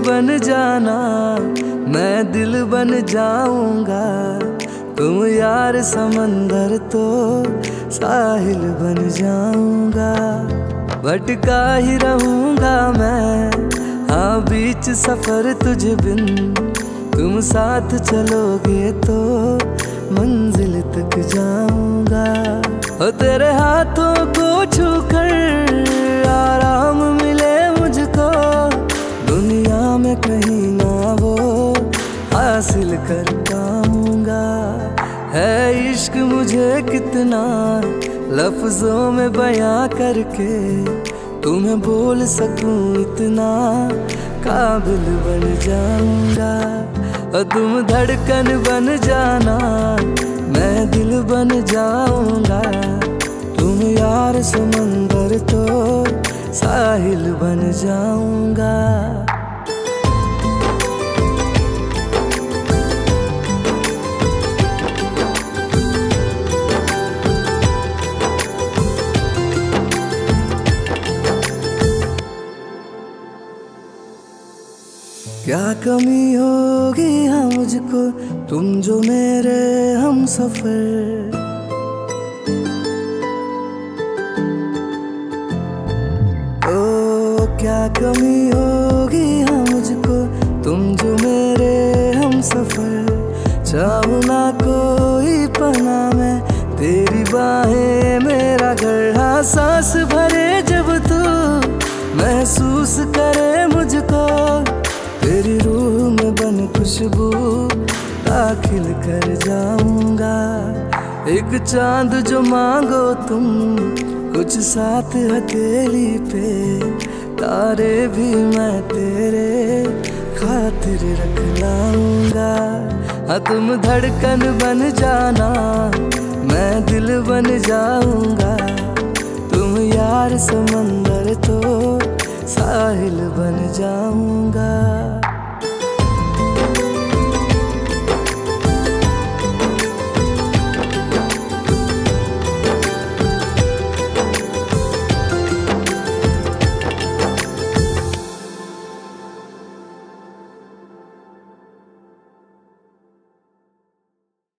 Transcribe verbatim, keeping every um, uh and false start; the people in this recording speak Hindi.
बन जाना, मैं दिल बन जाऊंगा। तुम यार समंदर तो साहिल बन जाऊंगा। भटका ही रहूंगा मैं, हाँ बीच सफर तुझ बिन। तुम साथ चलोगे तो मंजिल तक जाऊंगा। और तेरे हाथों को छूकर आराम मिले मुझको, दुनिया में कहीं ना वो हासिल कर पाऊंगा। है इश्क मुझे कितना लफ्जों में बयां करके, तुम्हें बोल सकूं इतना काबिल बन जाऊंगा। और तुम धड़कन बन जाना, मैं दिल बन जाऊंगा। तुम यार समंदर तो साहिल बन जाऊंगा। क्या कमी होगी हाँ मुझको, तुम जो मेरे हम सफर। ओ क्या कमी होगी हाँ मुझको, तुम जो मेरे हम सफर। चाहूँ ना कोई पना में, तेरी बाहें मेरा घर। हाँ सांस भरे जब तू महसूस करे मुझको, तेरी रूह में बन खुशबू दाखिल कर जाऊंगा। एक चांद जो मांगो तुम, कुछ साथ हथेली पे, तारे भी मैं तेरे खातिर रख लाऊंगा। हाँ तुम धड़कन बन जाना, मैं दिल बन जाऊंगा। तुम यार समंदर तो साहिल बन जाऊंगा।